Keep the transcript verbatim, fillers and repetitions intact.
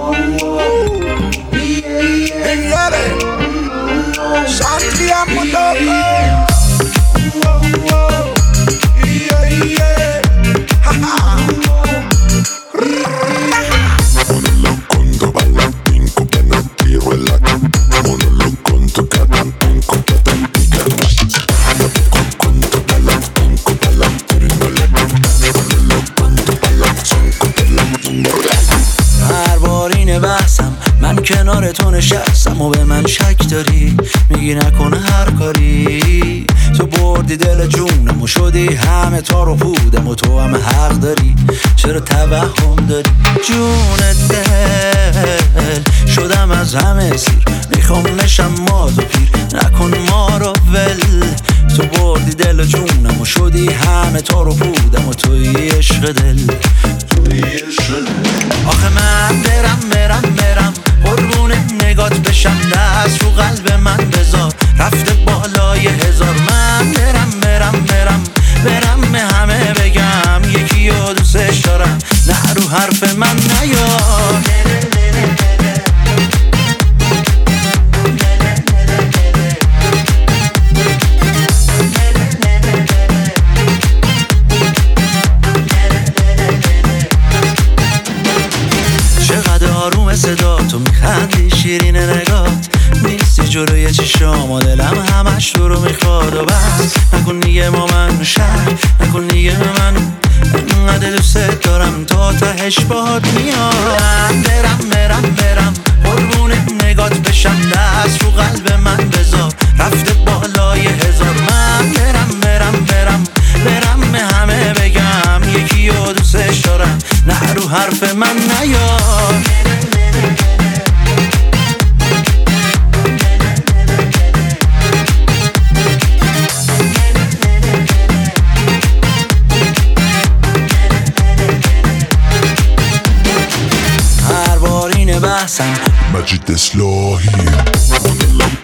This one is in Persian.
Santiamo dopo. من کنار تو نشستم و به من شک داری، میگی نکنه هر کاری. تو بردی دل جونم و شدی همه تار و پودم و تو هم حق داری. چرا توهم داری جون دل؟ شدم از همه سیر، میخوام نشم ماد و پیر، نکن ما رو ول. تو بردی دل جونم و شدی همه تار و پودم و توی عشق دل. آخه من برم برم برم قربون نگات بشم، دست رو قلب من بذار رفته بالای هزار. من برم برم برم برم به همه بگم یکی رو دوستش دارم، نه رو حرف من نیار. آروم صدا تو میخندی شیرین نگات، نیستی جلوی چشام و دلم همش تو رو میخواد. و بس نکن دیگه با من شک، نکن دیگه من انقدر دوست دارم تا تهش باهات میاد. من برم برم برم قربون نگات بشم، دست رو قلب من بذار رفته بالای هزار. من برم برم برم برم به همه بگم یکی رو دوستش دارم، نه رو حرف من نیار. هر بار اینه بحثم مجید اصلاحی